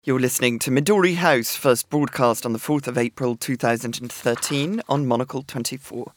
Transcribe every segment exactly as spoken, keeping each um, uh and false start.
You're listening to Midori House, first broadcast on the fourth of April two thousand thirteen on Monocle twenty-four.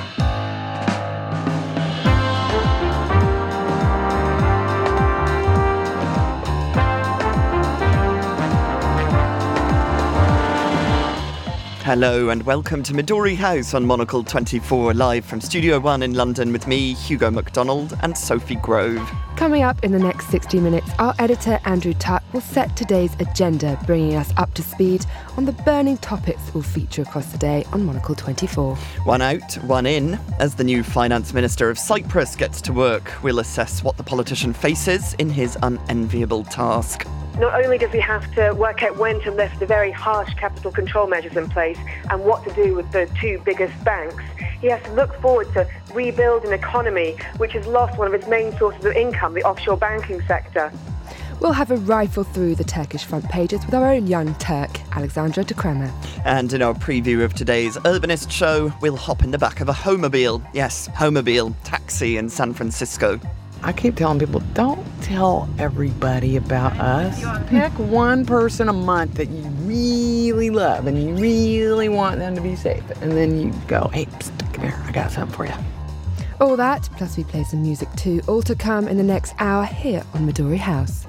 Hello and welcome to Midori House on Monocle twenty-four, live from Studio One in London with me, Hugo MacDonald, and Sophie Grove. Coming up in the next sixty minutes, our editor Andrew Tuck will set today's agenda, bringing us up to speed on the burning topics that will feature across the day on Monocle twenty-four. One out, one in. As the new finance minister of Cyprus gets to work, we'll assess what the politician faces in his unenviable task. Not only does he have to work out when to lift the very harsh capital control measures in place and what to do with the two biggest banks, he has to look forward to rebuild an economy which has lost one of its main sources of income, the offshore banking sector. We'll have a rifle through the Turkish front pages with our own young Turk, Alexandra de Kremer. And in our preview of today's Urbanist show, we'll hop in the back of a Homobile. Yes, Homobile, taxi in San Francisco. I keep telling people, don't tell everybody about us. Pick one person a month that you really love and you really want them to be safe. And then you go, hey, psst, come here, I got something for you. All that, plus we play some music too, all to come in the next hour here on Midori House.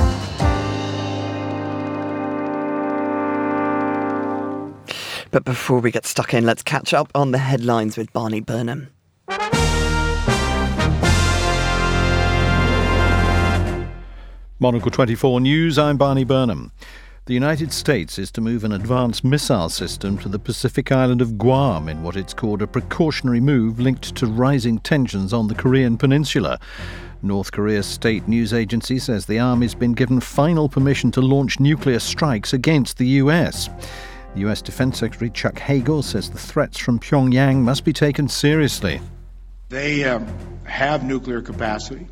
But before we get stuck in, let's catch up on the headlines with Barney Burnham. Monocle twenty-four News, I'm Barney Burnham. The United States is to move an advanced missile system to the Pacific island of Guam in what it's called a precautionary move linked to rising tensions on the Korean peninsula. North Korea's state news agency says the Army's been given final permission to launch nuclear strikes against the U S. The U S Defense Secretary Chuck Hagel says the threats from Pyongyang must be taken seriously. They um, have nuclear capacity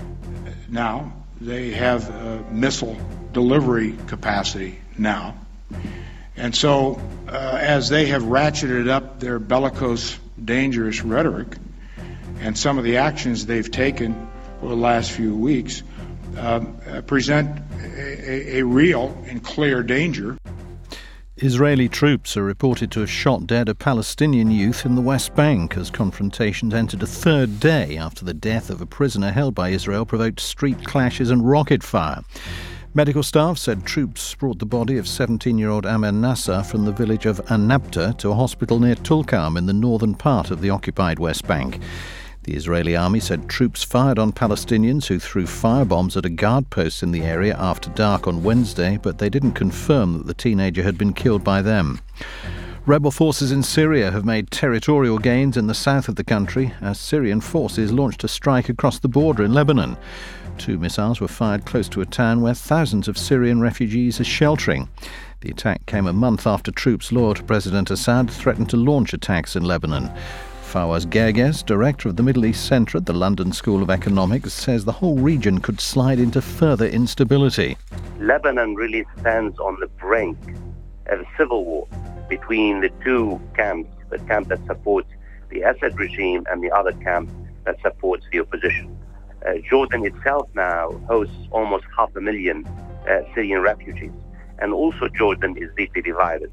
now. They have uh, missile delivery capacity now. And so uh, as they have ratcheted up their bellicose, dangerous rhetoric and some of the actions they've taken over the last few weeks uh, present a, a, a real and clear danger. Israeli troops are reported to have shot dead a Palestinian youth in the West Bank as confrontations entered a third day after the death of a prisoner held by Israel provoked street clashes and rocket fire. Medical staff said troops brought the body of seventeen-year-old Amen Nasser from the village of Anabta to a hospital near Tulkarm in the northern part of the occupied West Bank. The Israeli army said troops fired on Palestinians who threw firebombs at a guard post in the area after dark on Wednesday, but they didn't confirm that the teenager had been killed by them. Rebel forces in Syria have made territorial gains in the south of the country as Syrian forces launched a strike across the border in Lebanon. Two missiles were fired close to a town where thousands of Syrian refugees are sheltering. The attack came a month after troops loyal to President Assad threatened to launch attacks in Lebanon. Fawaz Gerges, director of the Middle East Centre at the London School of Economics, says the whole region could slide into further instability. Lebanon really stands on the brink of a civil war between the two camps, the camp that supports the Assad regime and the other camp that supports the opposition. Uh, Jordan itself now hosts almost half a million uh, Syrian refugees, and also Jordan is deeply divided.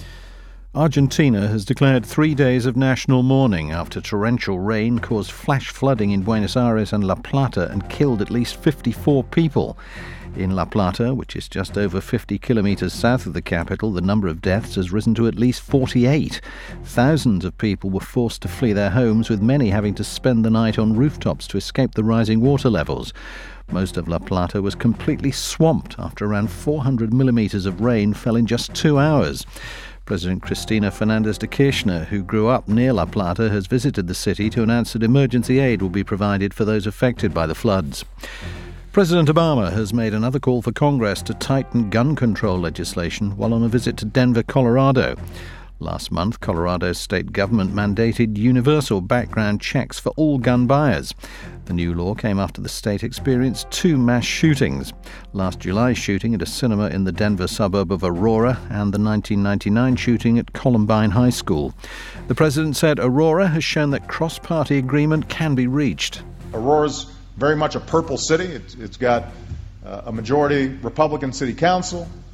Argentina has declared three days of national mourning after torrential rain caused flash flooding in Buenos Aires and La Plata and killed at least fifty-four people. In La Plata, which is just over fifty kilometres south of the capital, the number of deaths has risen to at least forty-eight. Thousands of people were forced to flee their homes, with many having to spend the night on rooftops to escape the rising water levels. Most of La Plata was completely swamped after around four hundred millimetres of rain fell in just two hours. President Cristina Fernández de Kirchner, who grew up near La Plata, has visited the city to announce that emergency aid will be provided for those affected by the floods. President Obama has made another call for Congress to tighten gun control legislation while on a visit to Denver, Colorado. Last month, Colorado's state government mandated universal background checks for all gun buyers. The new law came after the state experienced two mass shootings. Last July's shooting at a cinema in the Denver suburb of Aurora and the nineteen ninety-nine shooting at Columbine High School. The president said Aurora has shown that cross-party agreement can be reached. Aurora's very much a purple city. It's, it's got uh, a majority Republican city council.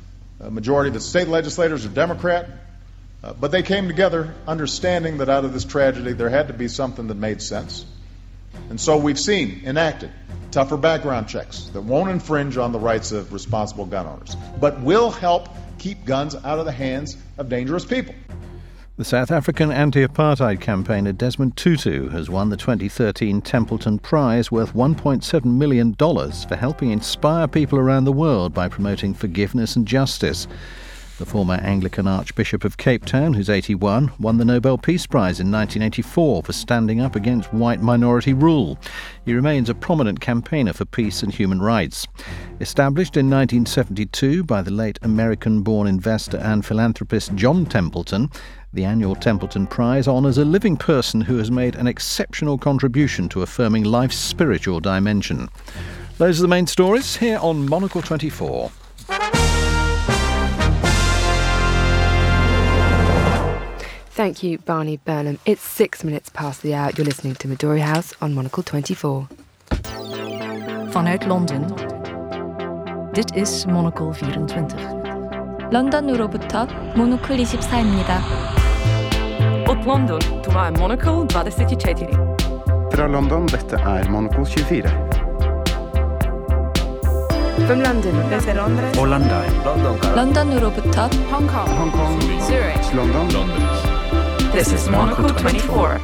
A majority of the state legislators are Democrat, uh, but they came together understanding that out of this tragedy there had to be something that made sense. And so we've seen enacted tougher background checks that won't infringe on the rights of responsible gun owners, but will help keep guns out of the hands of dangerous people. The South African anti-apartheid campaigner Desmond Tutu has won the twenty thirteen Templeton Prize worth one point seven million dollars for helping inspire people around the world by promoting forgiveness and justice. The former Anglican Archbishop of Cape Town, who's eighty-one, won the Nobel Peace Prize in nineteen eighty-four for standing up against white minority rule. He remains a prominent campaigner for peace and human rights. Established in nineteen seventy-two by the late American-born investor and philanthropist John Templeton, the annual Templeton Prize honours a living person who has made an exceptional contribution to affirming life's spiritual dimension. Those are the main stories here on Monocle twenty-four. Thank you, Barney Burnham. It's six minutes past the hour. You're listening to Midori House on Monocle twenty-four. Vanuit Londen. Dit is Monocle vierentwintig. 런던으로부터 모노클 이십사입니다. Od London, to er Monocle tjuefour. Fra London, dette er Monocle tjuefire. From London, Desde Londres, Hollanda, London, 런던으로부터 Hong Kong, Hong Kong, Zurich, London, London. This is Monocle twenty-four.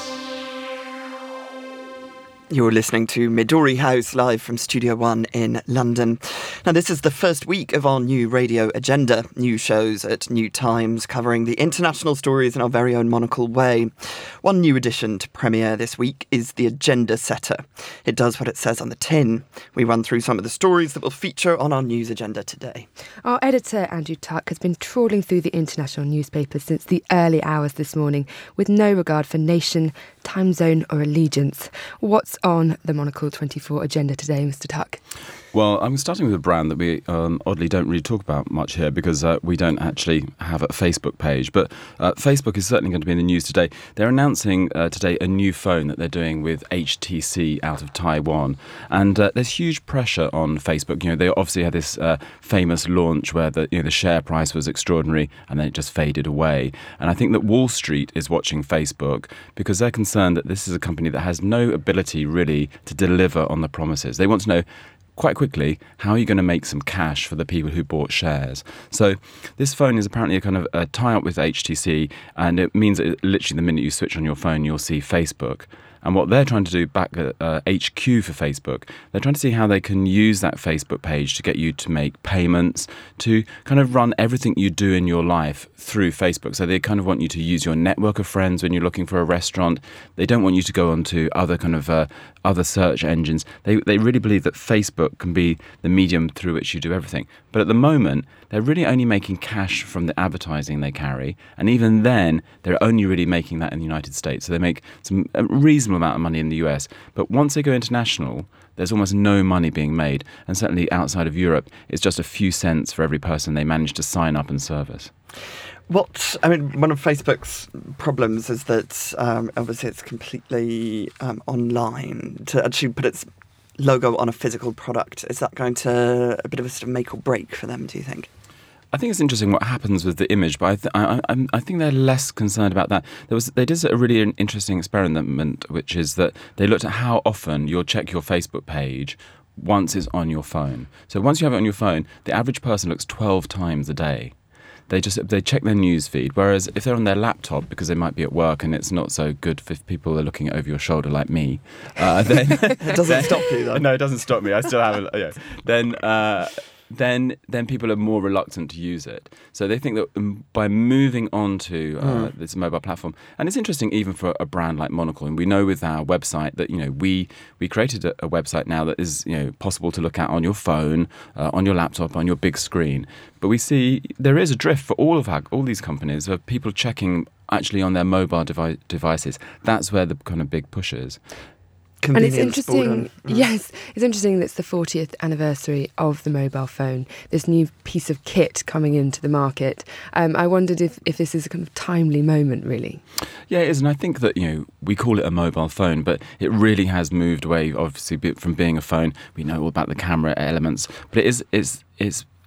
You're listening to Midori House live from Studio One in London. Now, this is the first week of our new radio agenda, new shows at new times covering the international stories in our very own Monocle way. One new addition to premiere this week is the Agenda Setter. It does what it says on the tin. We run through some of the stories that will feature on our news agenda today. Our editor, Andrew Tuck, has been trawling through the international newspapers since the early hours this morning with no regard for nation, time zone or allegiance. What's on the Monocle twenty-four agenda today, Mister Tuck? Well, I'm starting with a brand that we um, oddly don't really talk about much here because uh, we don't actually have a Facebook page. But uh, Facebook is certainly going to be in the news today. They're announcing uh, today a new phone that they're doing with H T C out of Taiwan. And uh, there's huge pressure on Facebook. You know, they obviously had this uh, famous launch where the, you know, the share price was extraordinary and then it just faded away. And I think that Wall Street is watching Facebook because they're concerned that this is a company that has no ability really to deliver on the promises. They want to know quite quickly, how are you going to make some cash for the people who bought shares? So this phone is apparently a kind of a tie-up with H T C, and it means that literally the minute you switch on your phone, you'll see Facebook. And what they're trying to do back at uh, H Q for Facebook, they're trying to see how they can use that Facebook page to get you to make payments, to kind of run everything you do in your life through Facebook. So they kind of want you to use your network of friends when you're looking for a restaurant. They don't want you to go on to other kind of uh, other search engines. They they really believe that Facebook can be the medium through which you do everything. But at the moment, they're really only making cash from the advertising they carry. And even then, they're only really making that in the United States. So they make some a reasonable amount of money in the U S. But once they go international, there's almost no money being made. And certainly outside of Europe, it's just a few cents for every person they manage to sign up and service. What, I mean, one of Facebook's problems is that um, obviously it's completely um, online. To actually put its logo on a physical product, is that going to a bit of a sort of make or break for them, do you think? I think it's interesting what happens with the image, but I, th- I, I, I think they're less concerned about that. There was they did a really interesting experiment, which is that they looked at how often you'll check your Facebook page once it's on your phone. So once you have it on your phone, the average person looks twelve times a day. They just they check their news feed, whereas if they're on their laptop because they might be at work and it's not so good if people are looking over your shoulder like me, uh, then it doesn't then, stop you though. No, it doesn't stop me. I still have it. Yeah. Then. Uh, then then people are more reluctant to use it. So they think that um, by moving on to uh, mm. this mobile platform, and it's interesting even for a brand like Monocle, and we know with our website that, you know, we we created a, a website now that is, you know, possible to look at on your phone, uh, on your laptop, on your big screen. But we see there is a drift for all of our, all these companies of people checking actually on their mobile devi- devices. That's where the kind of big push is. And it's interesting, yes, it's interesting that it's the fortieth anniversary of the mobile phone, this new piece of kit coming into the market. Um, I wondered if, if this is a kind of timely moment, really. Yeah, it is, and I think that, you know, we call it a mobile phone, but it really has moved away, obviously, from being a phone. We know all about the camera elements, but it is, it's, it's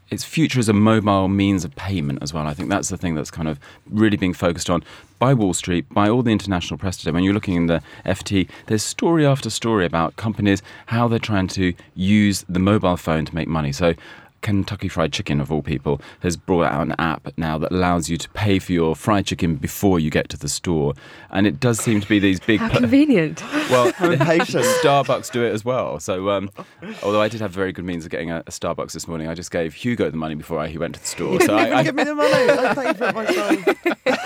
its future as a mobile means of payment as well. I think that's the thing that's kind of really being focused on by Wall Street, by all the international press today. When you're looking in the F T, there's story after story about companies, how they're trying to use the mobile phone to make money. So Kentucky Fried Chicken, of all people, has brought out an app now that allows you to pay for your fried chicken before you get to the store. And it does seem to be these big... How convenient. Well, Starbucks do it as well. So, um, although I did have very good means of getting a, a Starbucks this morning, I just gave Hugo the money before I, he went to the store. So I, I, give me the money. I paid for it myself.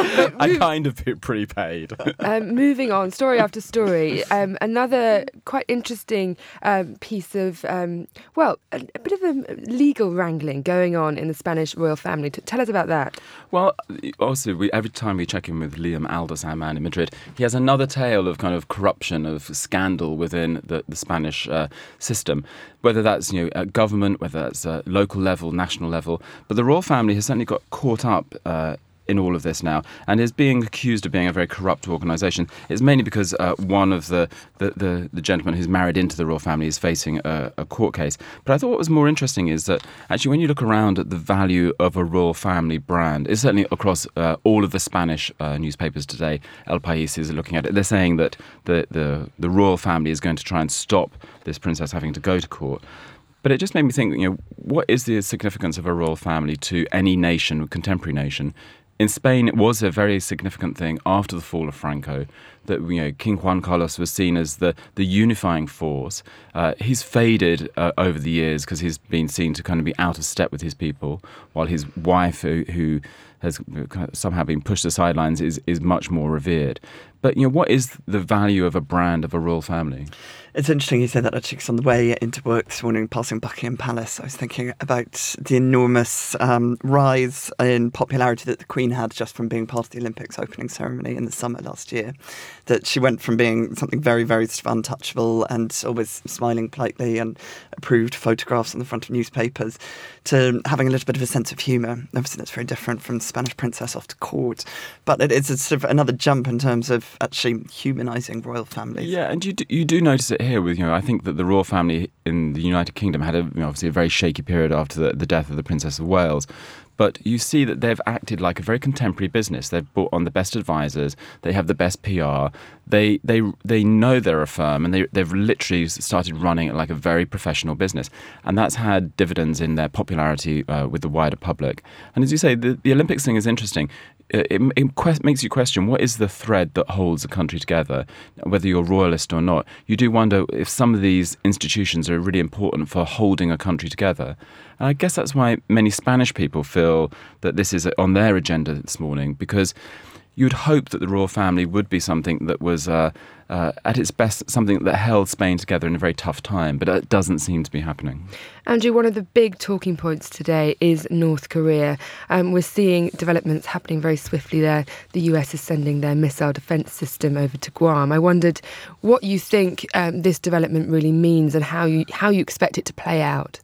I kind of prepaid. um, moving on, story after story. Um, another quite interesting um, piece of, um, well, a, a bit of a legal wrangling going on in the Spanish royal family. T- tell us about that. Well, also, we, every time we check in with Liam Aldous, our man in Madrid, he has another tale of kind of corruption, of scandal within the, the Spanish uh, system, whether that's, you know, at government, whether that's at local level, national level. But the royal family has certainly got caught up uh, in all of this now, and is being accused of being a very corrupt organisation. It's mainly because uh, one of the, the, the, the gentlemen who's married into the royal family is facing a, a court case. But I thought what was more interesting is that actually when you look around at the value of a royal family brand, it's certainly across uh, all of the Spanish uh, newspapers today. El País is looking at it. They're saying that the, the, the royal family is going to try and stop this princess having to go to court. But it just made me think, you know, what is the significance of a royal family to any nation, a contemporary nation? In Spain, it was a very significant thing after the fall of Franco that, you know, King Juan Carlos was seen as the, the unifying force. Uh, he's faded uh, over the years because he's been seen to kind of be out of step with his people, while his wife, who, who has somehow been pushed to the sidelines, is, is much more revered. But, you know, what is the value of a brand of a royal family? It's interesting you said that, actually, because on the way into work this morning, passing Buckingham Palace, I was thinking about the enormous um, rise in popularity that the Queen had just from being part of the Olympics opening ceremony in the summer last year. That she went from being something very, very untouchable and always smiling politely and approved photographs on the front of newspapers to having a little bit of a sense of humour. Obviously, that's very different from Spanish princess off to court. But it is a sort of another jump in terms of actually humanising royal families. Yeah, and you do, you do notice it here with, you know, I think that the royal family in the United Kingdom had a, you know, obviously a very shaky period after the, the death of the Princess of Wales. But you see that they've acted like a very contemporary business. They've brought on the best advisors. They have the best P R. They they they know they're a firm, and they they've literally started running it like a very professional business. And that's had dividends in their popularity uh, with the wider public. And as you say, the, the Olympics thing is interesting. It, it, it quest, makes you question what is the thread that holds a country together, whether you're royalist or not. You do wonder if some of these institutions are really important for holding a country together. And I guess that's why many Spanish people feel that this is on their agenda this morning, because you'd hope that the royal family would be something that was, uh, uh, at its best, something that held Spain together in a very tough time, but it doesn't seem to be happening. Andrew, one of the big talking points today is North Korea. Um, we're seeing developments happening very swiftly there. The U S is sending their missile defence system over to Guam. I wondered what you think um, this development really means and how you how you expect it to play out.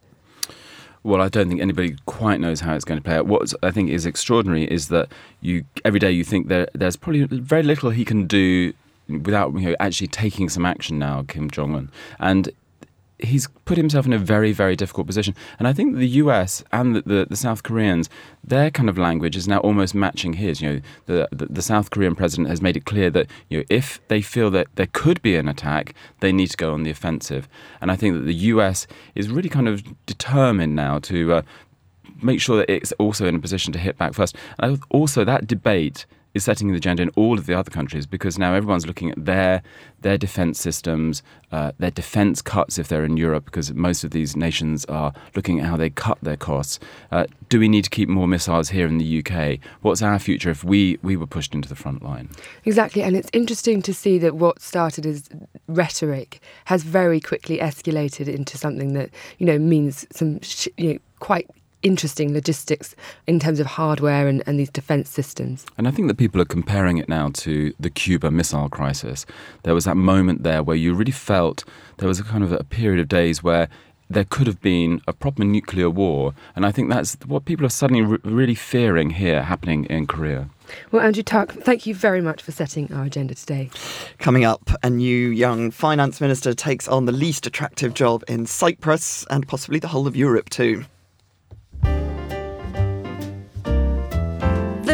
Well, I don't think anybody quite knows how it's going to play out. What I think is extraordinary is that you every day you think there there's probably very little he can do without, you know, actually taking some action now, Kim Jong-un. And he's put himself in a very, very difficult position. And I think the U S and the, the, the South Koreans, their kind of language is now almost matching his. You know, the, the the South Korean president has made it clear that, you know, if they feel that there could be an attack, they need to go on the offensive. And I think that the U S is really kind of determined now to uh, make sure that it's also in a position to hit back first. And also that debate is setting the agenda in all of the other countries, because now everyone's looking at their their defence systems, uh, their defence cuts if they're in Europe, because most of these nations are looking at how they cut their costs. Uh, do we need to keep more missiles here in the U K? What's our future if we, we were pushed into the front line? Exactly, and it's interesting to see that what started as rhetoric has very quickly escalated into something that, you know, means some sh- you know, quite interesting logistics in terms of hardware and, and these defence systems. And I think that people are comparing it now to the Cuba Missile Crisis. There was that moment there where you really felt there was a kind of a period of days where there could have been a proper nuclear war. And I think that's what people are suddenly re- really fearing here happening in Korea. Well, Andrew Tuck, thank you very much for setting our agenda today. Coming up, a new young finance minister takes on the least attractive job in Cyprus and possibly the whole of Europe too.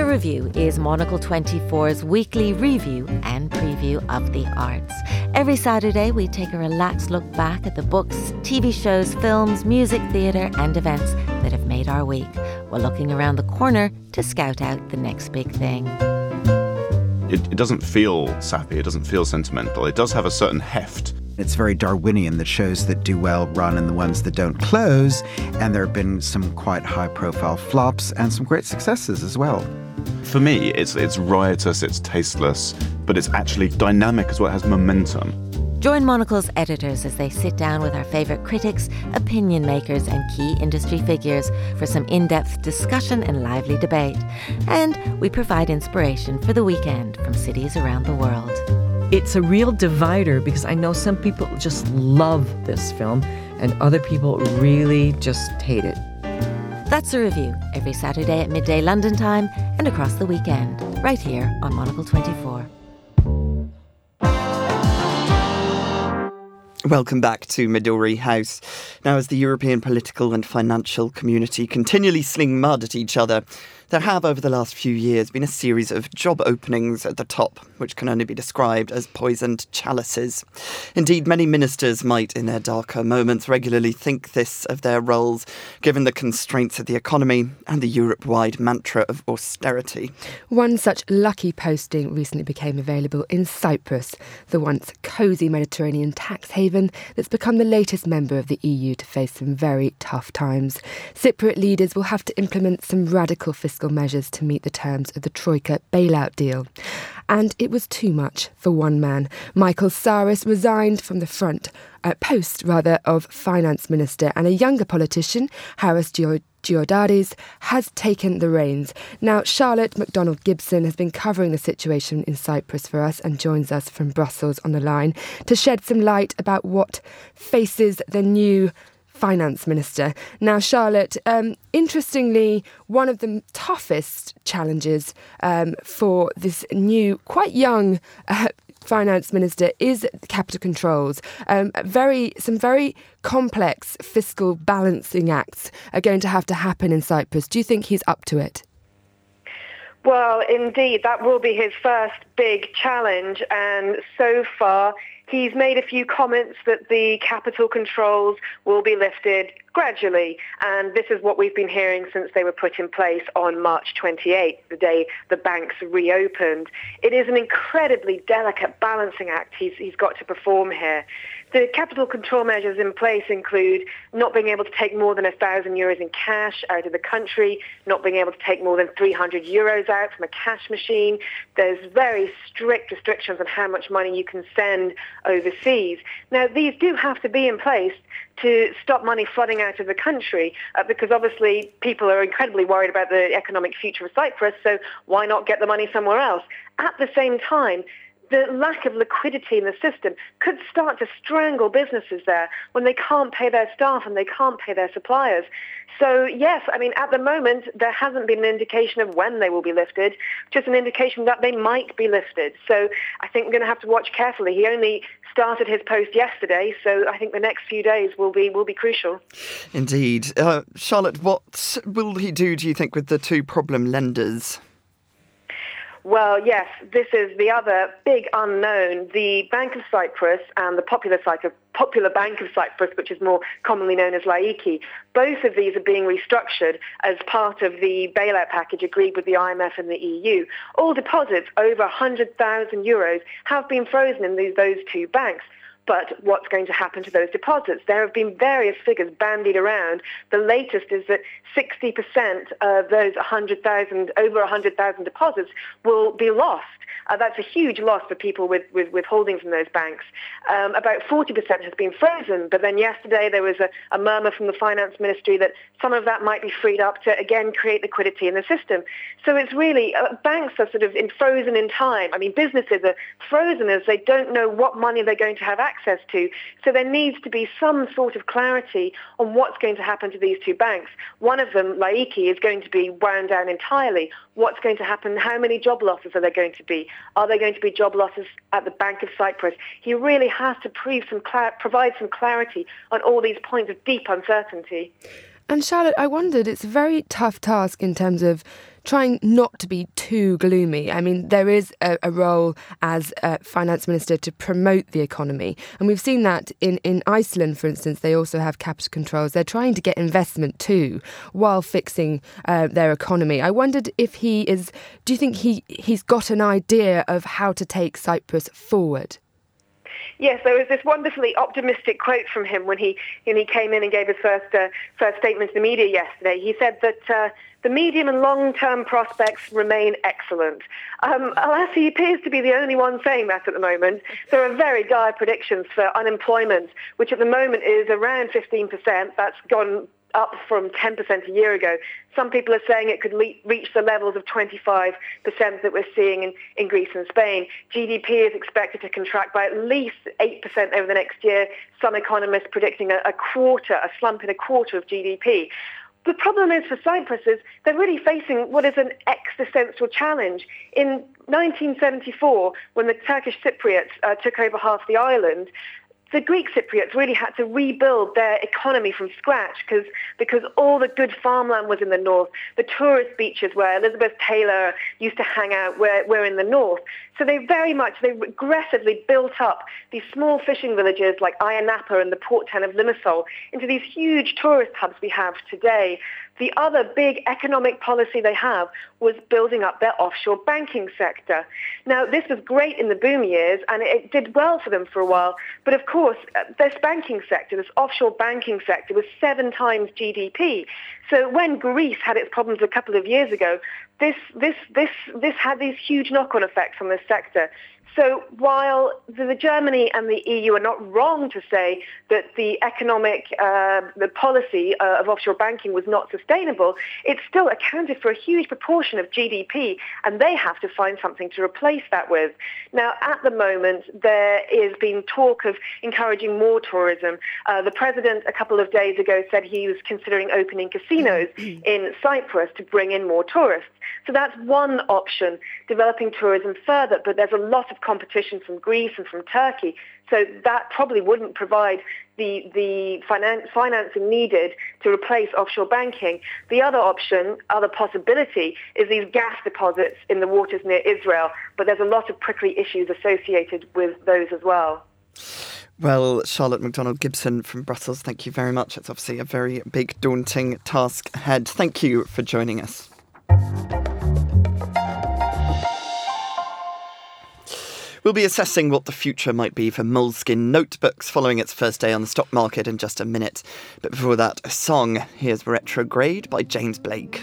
Review is Monocle twenty-four's weekly review and preview of the arts. Every Saturday, we take a relaxed look back at the books, T V shows, films, music, theatre and events that have made our week, while looking around the corner to scout out the next big thing. It, it doesn't feel sappy, it doesn't feel sentimental. It does have a certain heft. It's very Darwinian, the shows that do well run and the ones that don't close, and there have been some quite high-profile flops and some great successes as well. For me, it's it's riotous, it's tasteless, but it's actually dynamic as well, it has momentum. Join Monocle's editors as they sit down with our favourite critics, opinion makers and key industry figures for some in-depth discussion and lively debate. And we provide inspiration for the weekend from cities around the world. It's a real divider because I know some people just love this film and other people really just hate it. That's The Review, every Saturday at midday London time and across the weekend, right here on Monocle twenty-four. Welcome back to Midori House. Now, as the European political and financial community continually sling mud at each other, there have, over the last few years, been a series of job openings at the top, which can only be described as poisoned chalices. Indeed, many ministers might, in their darker moments, regularly think this of their roles, given the constraints of the economy and the Europe-wide mantra of austerity. One such lucky posting recently became available in Cyprus, the once cosy Mediterranean tax haven that's become the latest member of the E U to face some very tough times. Cypriot leaders will have to implement some radical fiscal measures to meet the terms of the Troika bailout deal. And it was too much for one man. Michael Saris resigned from the front uh, post, rather, of finance minister, and a younger politician, Haris Georgiades, has taken the reins. Now, Charlotte McDonald-Gibson has been covering the situation in Cyprus for us and joins us from Brussels on the line to shed some light about what faces the new Finance Minister. Now, Charlotte, um, interestingly, one of the toughest challenges um, for this new, quite young uh, Finance Minister is capital controls. Um, very, some very complex fiscal balancing acts are going to have to happen in Cyprus. Do you think he's up to it? Well, indeed, that will be his first big challenge, and so far he's made a few comments that the capital controls will be lifted gradually, and this is what we've been hearing since they were put in place on March twenty-eighth, the day the banks reopened. It is an incredibly delicate balancing act he's, he's got to perform here. The capital control measures in place include not being able to take more than one thousand euros in cash out of the country, not being able to take more than three hundred euros out from a cash machine. There's very strict restrictions on how much money you can send overseas. Now, these do have to be in place to stop money flooding out of the country, uh, because obviously people are incredibly worried about the economic future of Cyprus, so why not get the money somewhere else? At the same time, the lack of liquidity in the system could start to strangle businesses there when they can't pay their staff and they can't pay their suppliers. So, yes, I mean, at the moment, there hasn't been an indication of when they will be lifted, just an indication that they might be lifted. So I think we're going to have to watch carefully. He only started his post yesterday, so I think the next few days will be will be crucial. Indeed. Uh, Charlotte, what will he do, do you think, with the two problem lenders? Well, yes, this is the other big unknown. The Bank of Cyprus and the Popular, Cyprus, Popular Bank of Cyprus, which is more commonly known as Laiki, both of these are being restructured as part of the bailout package agreed with the I M F and the E U. All deposits over one hundred thousand euros have been frozen in these, those two banks. But what's going to happen to those deposits? There have been various figures bandied around. The latest is that sixty percent of those one hundred thousand, over one hundred thousand deposits will be lost. Uh, that's a huge loss for people with, with, with holdings in those banks. Um, about forty percent has been frozen, but then yesterday there was a, a murmur from the finance ministry that some of that might be freed up to, again, create liquidity in the system. So it's really, uh, banks are sort of in frozen in time. I mean, businesses are frozen as they don't know what money they're going to have access to. So there needs to be some sort of clarity on what's going to happen to these two banks. One of them, Laiki, is going to be wound down entirely. What's going to happen? How many job losses are there going to be? Are there going to be job losses at the Bank of Cyprus? He really has to prove some cla- provide some clarity on all these points of deep uncertainty. And Charlotte, I wondered, it's a very tough task in terms of trying not to be too gloomy. I mean, there is a, a role as a finance minister to promote the economy. And we've seen that in, in Iceland, for instance, they also have capital controls. They're trying to get investment too, while fixing uh, their economy. I wondered if he is, do you think he, he's got an idea of how to take Cyprus forward? Yes, there was this wonderfully optimistic quote from him when he when he came in and gave his first uh, first statement to the media yesterday. He said that uh, the medium and long-term prospects remain excellent. Um, alas, he appears to be the only one saying that at the moment. There are very dire predictions for unemployment, which at the moment is around fifteen percent. That's gone up from ten percent a year ago. Some people are saying it could le- reach the levels of twenty-five percent that we're seeing in, in Greece and Spain. G D P is expected to contract by at least eight percent over the next year. Some economists predicting a, a quarter, a slump in a quarter of G D P. The problem is for Cyprus is they're really facing what is an existential challenge. In nineteen seventy-four, when the Turkish Cypriots uh, took over half the island, the Greek Cypriots really had to rebuild their economy from scratch because because all the good farmland was in the north. The tourist beaches where Elizabeth Taylor used to hang out were, were in the north. So they very much, they aggressively built up these small fishing villages like Ayia Napa and the port town of Limassol into these huge tourist hubs we have today. The other big economic policy they have was building up their offshore banking sector. Now, this was great in the boom years, and it did well for them for a while. But of course, this banking sector, this offshore banking sector, was seven times G D P. So when Greece had its problems a couple of years ago, this this this this had these huge knock-on effects on this sector. So while the, the Germany and the E U are not wrong to say that the economic, uh, the policy uh, of offshore banking was not sustainable, it still accounted for a huge proportion of G D P, and they have to find something to replace that with. Now, at the moment, there is being talk of encouraging more tourism. Uh, the president a couple of days ago said he was considering opening casinos in Cyprus to bring in more tourists. So that's one option, developing tourism further, but there's a lot of competition from Greece and from Turkey, so that probably wouldn't provide the, the finan- financing needed to replace offshore banking. The other option, other possibility, is these gas deposits in the waters near Israel, but there's a lot of prickly issues associated with those as well. Well, Charlotte McDonald-Gibson from Brussels, thank you very much. It's obviously a very big, daunting task ahead. Thank you for joining us. We'll be assessing what the future might be for Moleskine notebooks following its first day on the stock market in just a minute. But before that, a song. Here's Retrograde by James Blake.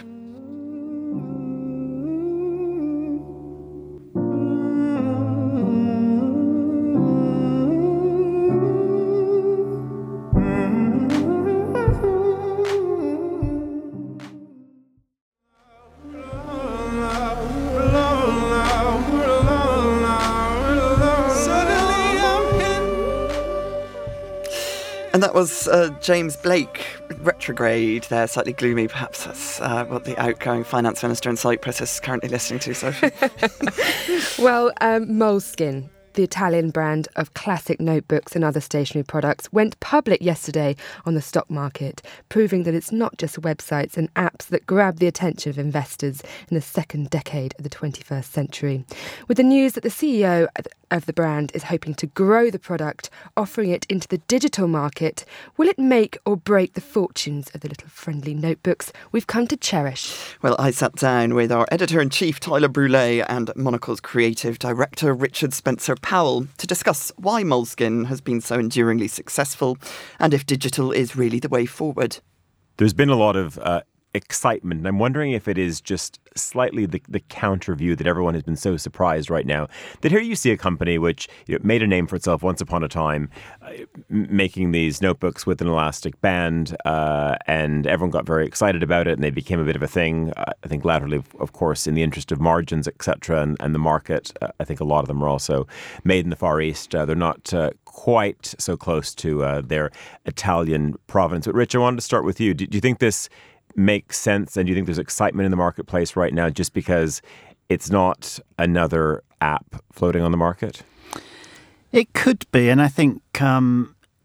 And that was uh, James Blake, Retrograde. They're slightly gloomy. Perhaps that's uh, what the outgoing finance minister in Cyprus is currently listening to, Sophie. Well, um, Moleskine, the Italian brand of classic notebooks and other stationery products, went public yesterday on the stock market, proving that it's not just websites and apps that grab the attention of investors in the second decade of the twenty-first century. With the news that the C E O of the brand is hoping to grow the product, offering it into the digital market, will it make or break the fortunes of the little friendly notebooks we've come to cherish? Well, I sat down with our editor-in-chief, Tyler Brûlé, and Monocle's creative director, Richard Spencer-Powell, to discuss why Moleskine has been so enduringly successful and if digital is really the way forward. There's been a lot of uh, excitement, and I'm wondering if it is just slightly the, the counter view that everyone has been so surprised right now. That here you see a company which you know, made a name for itself once upon a time, uh, making these notebooks with an elastic band, uh, and everyone got very excited about it, and they became a bit of a thing. Uh, I think laterally, of course, in the interest of margins, et cetera, and, and the market, uh, I think a lot of them are also made in the Far East. Uh, they're not uh, quite so close to uh, their Italian provenance. But Rich, I wanted to start with you. Do, do you think this makes sense, and do you think there's excitement in the marketplace right now just because it's not another app floating on the market? It could be, and I think um,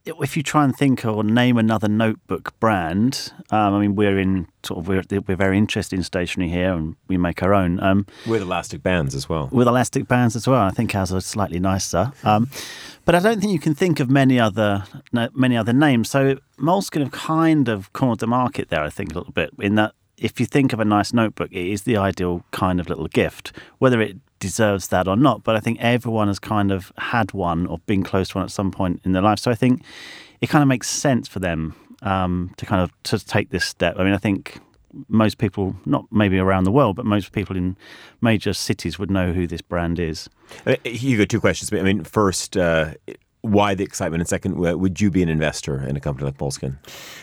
if you try and think or name another notebook brand, um, I mean, we're in sort of we're we're very interested in stationery here, and we make our own. Um, with elastic bands as well. With elastic bands as well. I think ours are slightly nicer. Um, but I don't think you can think of many other no, many other names. So Moleskine have kind of cornered the market there, I think, a little bit, in that if you think of a nice notebook, it is the ideal kind of little gift, whether it deserves that or not. But I think everyone has kind of had one or been close to one at some point in their life. So I think it kind of makes sense for them um, to kind of to take this step. I mean, I think most people, not maybe around the world, but most people in major cities would know who this brand is. Uh, you got two questions. I mean, first, uh, why the excitement? And second, would you be an investor in a company like Moleskine?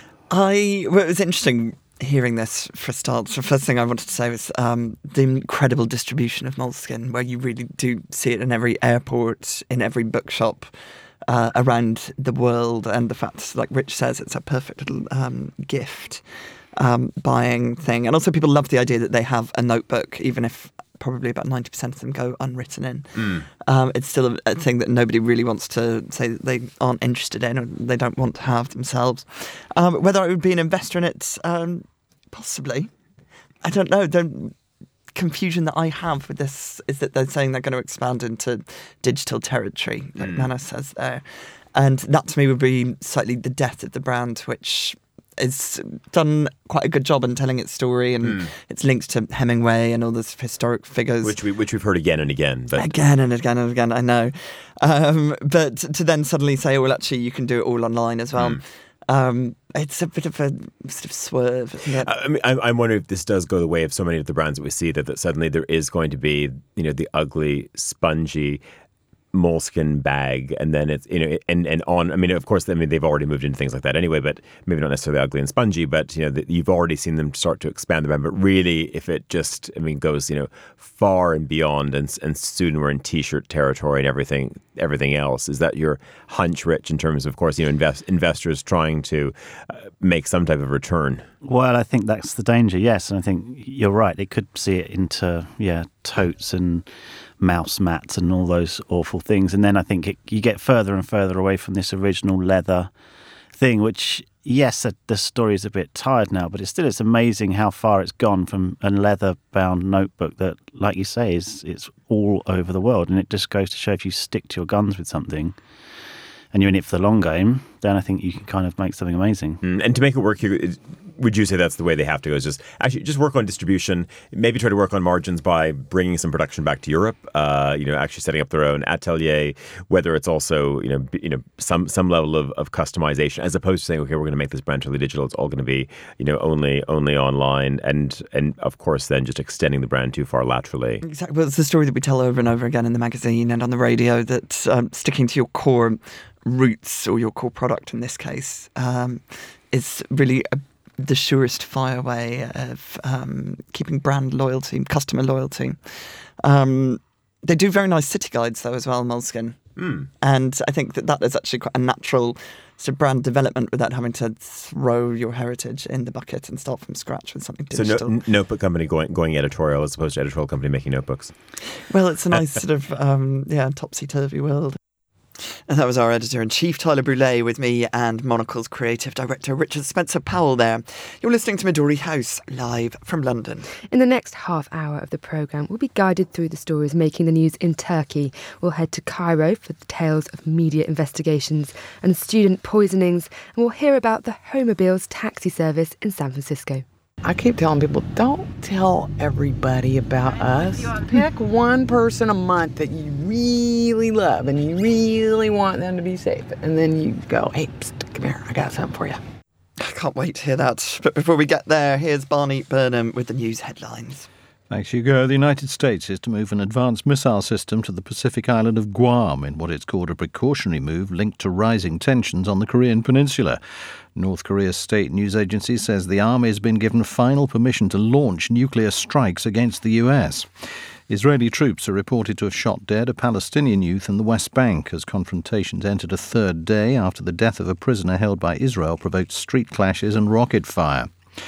I, well, it was interesting hearing this for a start. The first thing I wanted to say was um, the incredible distribution of Moleskine, where you really do see it in every airport, in every bookshop uh, around the world, and the fact, like Rich says, it's a perfect little um, gift um, buying thing. And also people love the idea that they have a notebook, even if probably about ninety percent of them go unwritten in. Mm. Um, it's still a, a thing that nobody really wants to say that they aren't interested in or they don't want to have themselves. Um, whether I would be an investor in it, um, possibly. I don't know. The confusion that I have with this is that they're saying they're going to expand into digital territory, like mm. Nana says there. And that to me would be slightly the death of the brand, which it's done quite a good job in telling its story, and mm. it's linked to Hemingway and all those historic figures, which we which we've heard again and again, but again and again and again. I know, um, but to then suddenly say, oh, well, actually, you can do it all online as well. Mm. Um, it's a bit of a sort of swerve, isn't it? I mean, I'm wondering if this does go the way of so many of the brands that we see, that, that suddenly there is going to be, you know, the ugly, spongy Moleskine bag, and then it's, you know, and and on. I mean, of course, I mean they've already moved into things like that anyway, but maybe not necessarily ugly and spongy. But you know, the, you've already seen them start to expand the brand. But really, if it just, I mean, goes, you know, far and beyond, and and soon we're in T-shirt territory and everything, everything else. Is that your hunch, Rich? In terms of, of course, you know, invest, investors trying to uh, make some type of return. Well, I think that's the danger. Yes, and I think you're right. It could see it into yeah, totes and mouse mats and all those awful things, and then I think it, you get further and further away from this original leather thing, which yes, the story is a bit tired now, but it's still it's amazing how far it's gone from a leather bound notebook that, like you say, is it's all over the world. And it just goes to show, if you stick to your guns with something and you're in it for the long game, then I think you can kind of make something amazing. Mm, and to make it work, you, would you say that's the way they have to go? Is just actually just work on distribution, maybe try to work on margins by bringing some production back to Europe. Uh, you know, actually setting up their own atelier. Whether it's also you know b- you know some some level of, of customization, as opposed to saying, okay, we're going to make this brand totally digital. It's all going to be you know only only online, and and of course then just extending the brand too far laterally. Exactly. Well, it's the story that we tell over and over again in the magazine and on the radio, that um, sticking to your core roots, or your core product in this case, um, is really a the surest fire way of um, keeping brand loyalty, customer loyalty. Um, they do very nice city guides, though, as well, Moleskine. Mm. And I think that that is actually quite a natural sort of brand development without having to throw your heritage in the bucket and start from scratch with something digital. So no, notebook company going going editorial as opposed to editorial company making notebooks. Well, it's a nice sort of, um, yeah, topsy-turvy world. And that was our editor-in-chief, Tyler Brûlé, with me and Monocle's creative director, Richard Spencer-Powell there. You're listening to Midori House, live from London. In the next half hour of the programme, we'll be guided through the stories making the news in Turkey. We'll head to Cairo for the tales of media investigations and student poisonings, and we'll hear about the Homobiles taxi service in San Francisco. I keep telling people, don't tell everybody about us. Pick one person a month that you really love and you really want them to be safe. And then you go, hey, psst, come here, I got something for you. I can't wait to hear that. But before we get there, here's Barney Burnham with the news headlines. Thanks, Hugo. The United States is to move an advanced missile system to the Pacific island of Guam in what it's called a precautionary move linked to rising tensions on the Korean peninsula. North Korea's state news agency says the army has been given final permission to launch nuclear strikes against the U S. Israeli troops are reported to have shot dead a Palestinian youth in the West Bank as confrontations entered a third day after the death of a prisoner held by Israel provoked street clashes and rocket fire.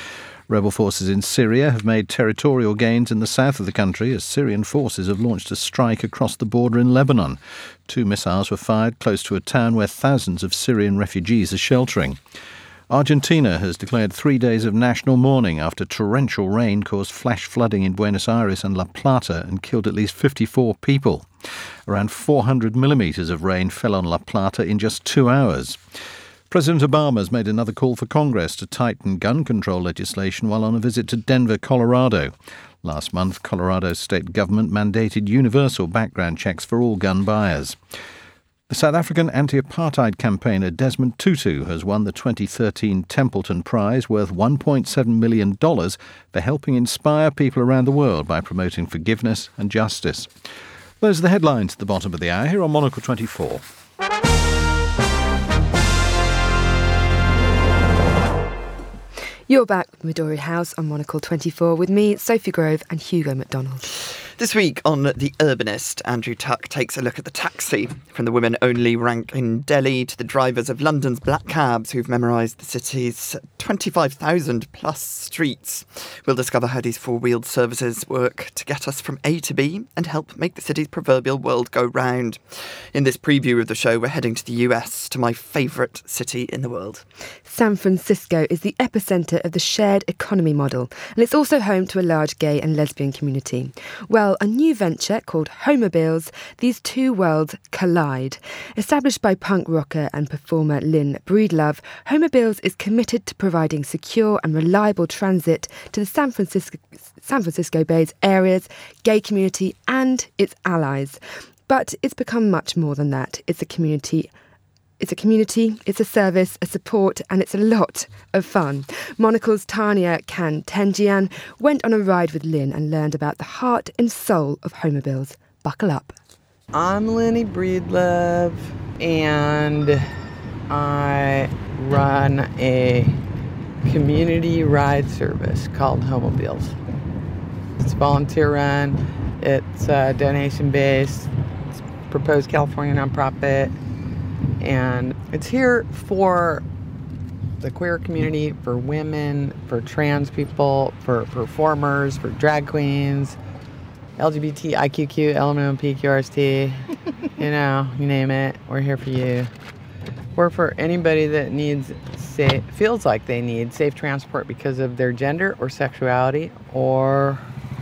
Rebel forces in Syria have made territorial gains in the south of the country as Syrian forces have launched a strike across the border in Lebanon. Two missiles were fired close to a town where thousands of Syrian refugees are sheltering. Argentina has declared three days of national mourning after torrential rain caused flash flooding in Buenos Aires and La Plata and killed at least fifty-four people. Around four hundred millimetres of rain fell on La Plata in just two hours. President Obama has made another call for Congress to tighten gun control legislation while on a visit to Denver, Colorado. Last month, Colorado's state government mandated universal background checks for all gun buyers. The South African anti-apartheid campaigner Desmond Tutu has won the twenty thirteen Templeton Prize worth one point seven million dollars for helping inspire people around the world by promoting forgiveness and justice. Those are the headlines at the bottom of the hour here on Monocle twenty-four. You're back with Midori House on Monocle twenty-four with me, Sophie Grove and Hugo McDonald. This week on The Urbanist, Andrew Tuck takes a look at the taxi, from the women-only rank in Delhi to the drivers of London's black cabs who've memorised the city's twenty-five thousand plus streets. We'll discover how these four-wheeled services work to get us from A to B and help make the city's proverbial world go round. In this preview of the show, we're heading to the U S, to my favourite city in the world. San Francisco is the epicentre of the shared economy model, and it's also home to a large gay and lesbian community. Well, a new venture called Homobiles, these two worlds collide. Established by punk rocker and performer Lynn Breedlove, Homobiles is committed to providing secure and reliable transit to the San Francisco, San Francisco Bay's areas, gay community and its allies. But it's become much more than that. It's a community It's a community, it's a service, a support, and it's a lot of fun. Monocle's Tanya Kantenjian went on a ride with Lynn and learned about the heart and soul of Homobiles. Buckle up. I'm Lenny Breedlove, and I run a community ride service called Homobiles. It's volunteer run, it's uh, donation-based, it's a proposed California nonprofit. And it's here for the queer community, for women, for trans people, for performers, for drag queens, L G B T I Q Q, L M N O P Q R S T, you know, you name it, we're here for you. We're for anybody that needs, safe, feels like they need safe transport because of their gender or sexuality or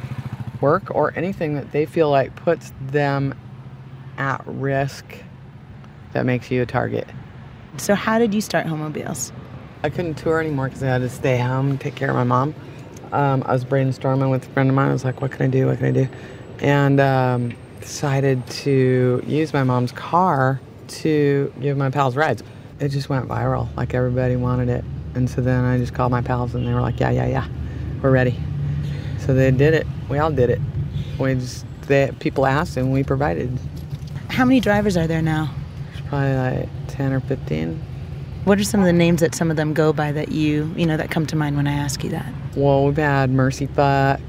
work or anything that they feel like puts them at risk that makes you a target. So how did you start Homobiles? I couldn't tour anymore because I had to stay home and take care of my mom. Um, I was brainstorming with a friend of mine. I was like, what can I do? What can I do? And um, decided to use my mom's car to give my pals rides. It just went viral. Like everybody wanted it. And so then I just called my pals and they were like, yeah, yeah, yeah, we're ready. So they did it. We all did it. We just, they, people asked and we provided. How many drivers are there now? Probably like ten or fifteen. What are some of the names that some of them go by that you, you know, that come to mind when I ask you that? Well, we've had Mercy Fuck,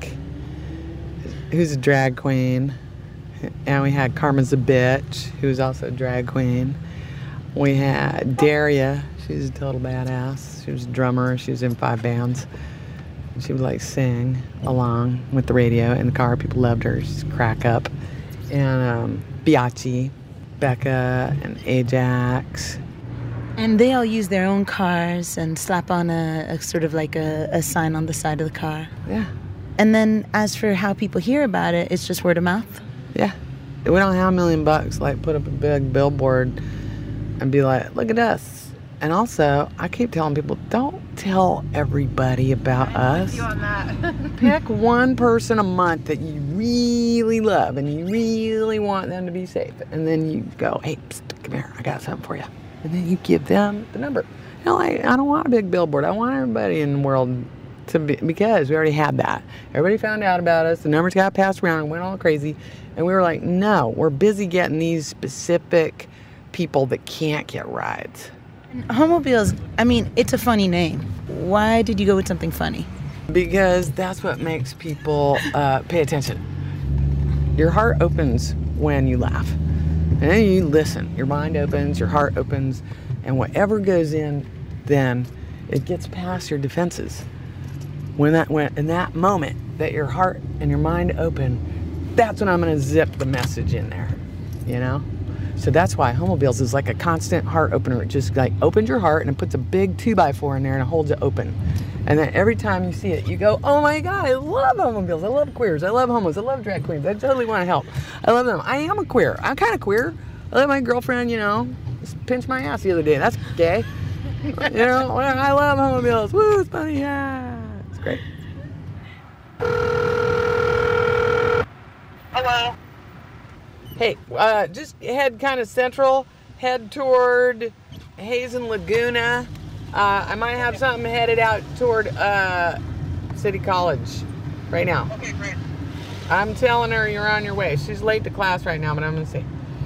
who's a drag queen. And we had Karma's a Bitch, who's also a drag queen. We had Daria, she's a total badass. She was a drummer, she was in five bands. She would like sing along with the radio in the car. People loved her, she'd crack up. And um, Biachi, Becca and Ajax. And they all use their own cars and slap on a, a sort of like a, a sign on the side of the car. Yeah. And then as for how people hear about it, it's just word of mouth? Yeah. We don't have a million bucks, like put up a big billboard and be like, look at us. And also, I keep telling people, don't tell everybody about us. You on that. Pick one person a month that you really love and you really want them to be safe. And then you go, hey, psst, come here, I got something for you. And then you give them the number. You know, like, I don't want a big billboard. I want everybody in the world to be, because we already had that. Everybody found out about us. The numbers got passed around and went all crazy. And we were like, no, we're busy getting these specific people that can't get rides. Homobiles, I mean, it's a funny name. Why did you go with something funny? Because that's what makes people uh, pay attention. Your heart opens when you laugh. And then you listen. Your mind opens, your heart opens, and whatever goes in, then it gets past your defenses. when that when in that moment that your heart and your mind open, that's when I'm going to zip the message in there, you know? So that's why Homobiles is like a constant heart opener. It just like opens your heart and it puts a big two by four in there and it holds it open. And then every time you see it, you go, oh my God, I love Homobiles. I love queers. I love homos. I love drag queens. I totally want to help. I love them. I am a queer. I'm kind of queer. I let my girlfriend, you know, just pinch my ass the other day. That's gay. You know, I love Homobiles. Woo, it's funny. Yeah. It's great. Hello. Hey, uh, just head kind of central, head toward Hazen Laguna. Uh, I might have something headed out toward uh, City College right now. Okay, great. I'm telling her you're on your way. She's late to class right now, but I'm going to see.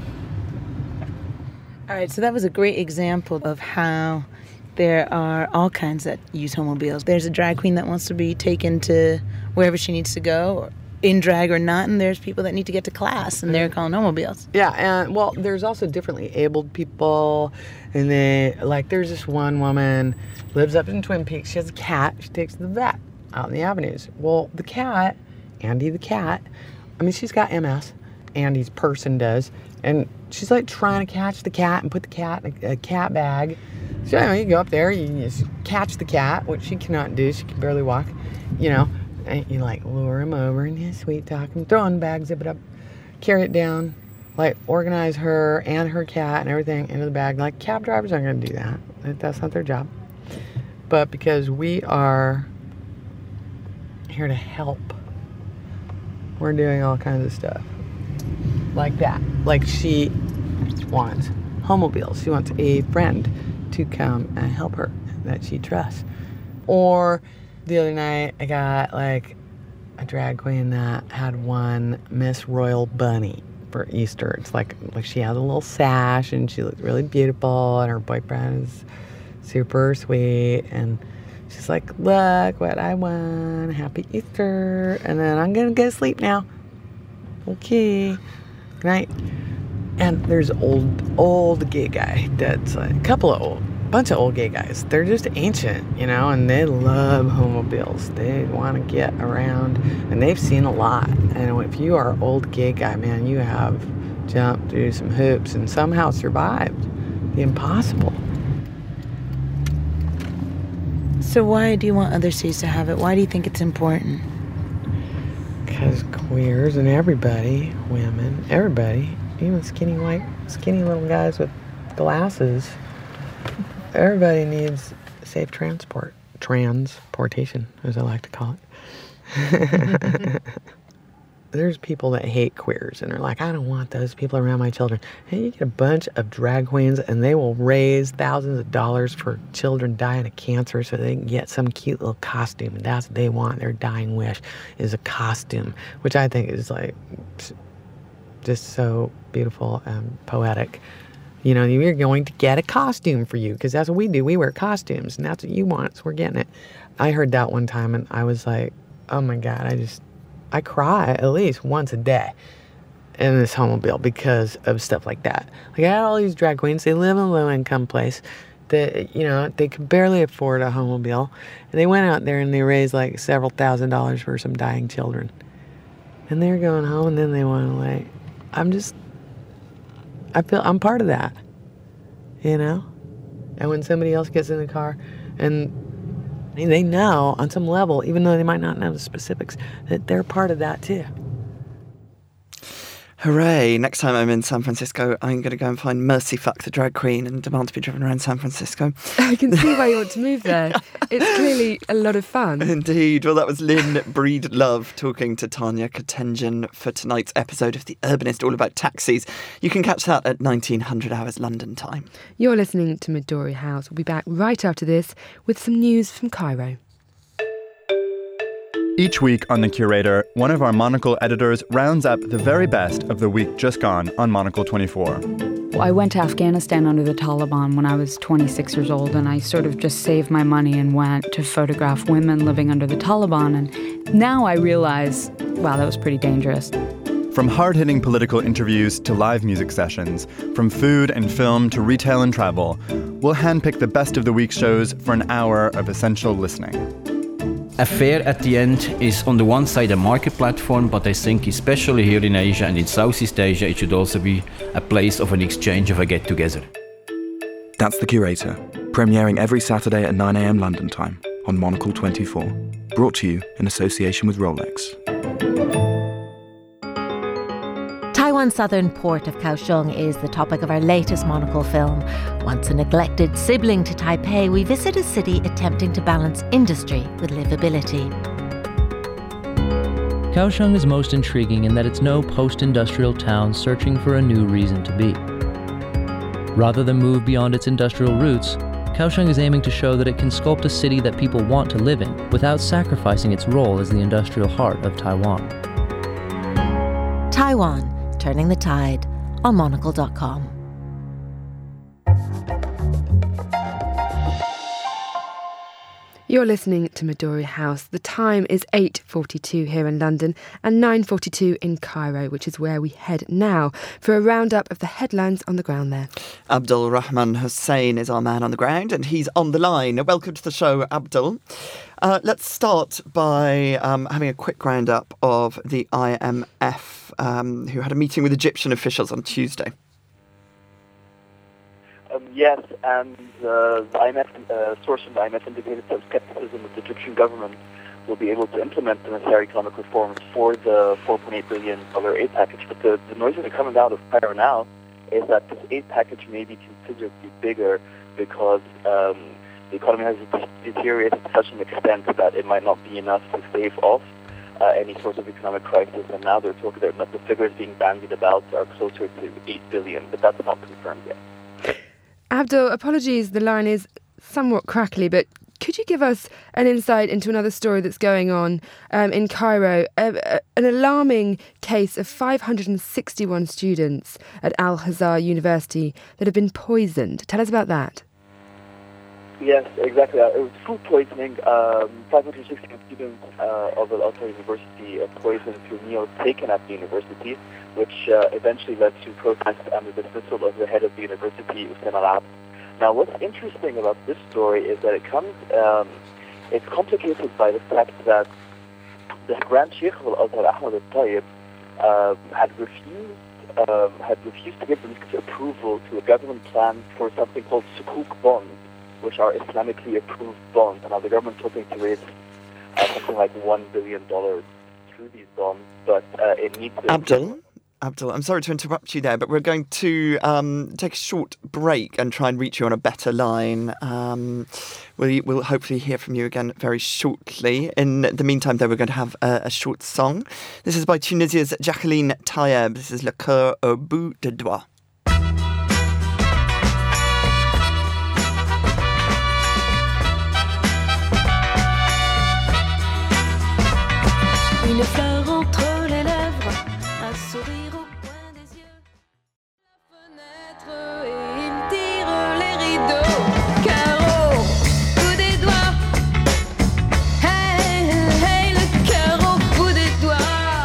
All right, so that was a great example of how there are all kinds that use Homobiles. There's a drag queen that wants to be taken to wherever she needs to go, or in drag or not, and there's people that need to get to class, and they're calling Homobiles. Yeah, and well, there's also differently abled people, and they, like, there's this one woman, lives up in Twin Peaks, she has a cat, she takes to the vet out in the avenues. Well, the cat, Andy the cat, I mean, she's got M S, Andy's person does, and she's like trying to catch the cat and put the cat in a, a cat bag. So, you know, you go up there, you just catch the cat, which she cannot do, she can barely walk, you know, and you like lure him over and you sweet talk him, throw in the bag, zip it up, carry it down, like organize her and her cat and everything into the bag. Like, cab drivers aren't going to do that. That's not their job. But because we are here to help, we're doing all kinds of stuff like that. Like, she wants Homobiles. She wants a friend to come and help her that she trusts. Or the other night, I got like a drag queen that had won Miss Royal Bunny for Easter. It's like like she has a little sash and she looks really beautiful, and her boyfriend is super sweet, and she's like, look what I won, happy Easter, and then I'm gonna go to sleep now. Okay, good night. And there's old old gay guy that's like, a couple of old bunch of old gay guys. They're just ancient, you know, and they love Homobiles. They want to get around, and they've seen a lot. And if you are an old gay guy, man, you have jumped through some hoops and somehow survived the impossible. So why do you want other cities to have it? Why do you think it's important? Because queers and everybody, women, everybody, even skinny white, skinny little guys with glasses, everybody needs safe transport, transportation, as I like to call it. There's people that hate queers and are like, I don't want those people around my children. And you get a bunch of drag queens and they will raise thousands of dollars for children dying of cancer so they can get some cute little costume. And that's what they want. Their dying wish is a costume, which I think is like just so beautiful and poetic. You know, you're going to get a costume for you because that's what we do. We wear costumes, and that's what you want, so we're getting it. I heard that one time, and I was like, oh, my God, I just, I cry at least once a day in this Homobile because of stuff like that. Like, I had all these drag queens. They live in a low-income place that, you know, they could barely afford a Homobile, and they went out there and they raised, like, several thousand dollars for some dying children. And they're going home, and then they want to, like, I'm just... I feel I'm part of that, you know? And when somebody else gets in the car and they know on some level, even though they might not know the specifics, that they're part of that too. Hooray. Next time I'm in San Francisco, I'm going to go and find Mercy Fuck the drag queen and demand to be driven around San Francisco. I can see why you want to move there. It's clearly a lot of fun. Indeed. Well, that was Lynn Breedlove talking to Tanya Kotenjian for tonight's episode of The Urbanist, all about taxis. You can catch that at nineteen hundred hours London time. You're listening to Midori House. We'll be back right after this with some news from Cairo. Each week on The Curator, one of our Monocle editors rounds up the very best of the week just gone on Monocle twenty-four. Well, I went to Afghanistan under the Taliban when I was twenty-six years old, and I sort of just saved my money and went to photograph women living under the Taliban. And now I realize, wow, that was pretty dangerous. From hard-hitting political interviews to live music sessions, from food and film to retail and travel, we'll handpick the best of the week's shows for an hour of essential listening. A fair at the end is on the one side a market platform, but I think especially here in Asia and in Southeast Asia it should also be a place of an exchange, of a get-together. That's The Curator, premiering every Saturday at nine a.m. London time on Monocle twenty-four. Brought to you in association with Rolex. Taiwan's southern port of Kaohsiung is the topic of our latest Monocle film. Once a neglected sibling to Taipei, we visit a city attempting to balance industry with livability. Kaohsiung is most intriguing in that it's no post-industrial town searching for a new reason to be. Rather than move beyond its industrial roots, Kaohsiung is aiming to show that it can sculpt a city that people want to live in without sacrificing its role as the industrial heart of Taiwan. Taiwan, Turning the Tide, on monocle dot com. You're listening to Midori House. The time is eight forty-two here in London and nine forty-two in Cairo, which is where we head now for a roundup of the headlines on the ground there. Abdul Rahman Hussain is our man on the ground and he's on the line. Welcome to the show, Abdul. Uh, let's start by um, having a quick roundup of the I M F, um, who had a meeting with Egyptian officials on Tuesday. Um, yes, and uh, the I M F, uh, source from the I M F indicated some skepticism that the Egyptian government will be able to implement the necessary economic reforms for the four point eight billion dollars aid package. But the, the noise that is coming out of Cairo now is that this aid package may be considerably bigger because um, the economy has deteriorated to such an extent that it might not be enough to stave off uh, any sort of economic crisis. And now they're talking that the figures being bandied about are closer to eight billion dollars, but that's not confirmed yet. Abdul, apologies, the line is somewhat crackly, but could you give us an insight into another story that's going on um, in Cairo? Uh, uh, an alarming case of five hundred sixty-one students at Al-Azhar University that have been poisoned. Tell us about that. Yes, exactly. Uh, it was food poisoning. Um, five hundred sixty-one students uh, of Al-Azhar University uh, poisoned through meals taken at the university, which uh, eventually led to protests and the dismissal of the head of the university, Hussein Al-Abd. Now, what's interesting about this story is that it comes, um, it's complicated by the fact that the Grand Sheikh of Al-Azhar, Ahmad Al-Tayyib, uh, had refused um, had refused to give the approval to a government plan for something called Sukuk bonds, which are Islamically approved bonds. And now the government's hoping to raise uh, something like one billion dollars through these bonds, but uh, it needs to... Abdul? Abdul, I'm sorry to interrupt you there, but we're going to um, take a short break and try and reach you on a better line. Um, we'll, we'll hopefully hear from you again very shortly. In the meantime, though, we're going to have a, a short song. This is by Tunisia's Jacqueline Tayeb. This is Le Coeur au bout des doigts. Une fleur entre les lèvres, un sourire au coin des yeux. La fenêtre et il tire les rideaux. Cœur au bout des doigts. Hey, hey, le cœur au bout des doigts.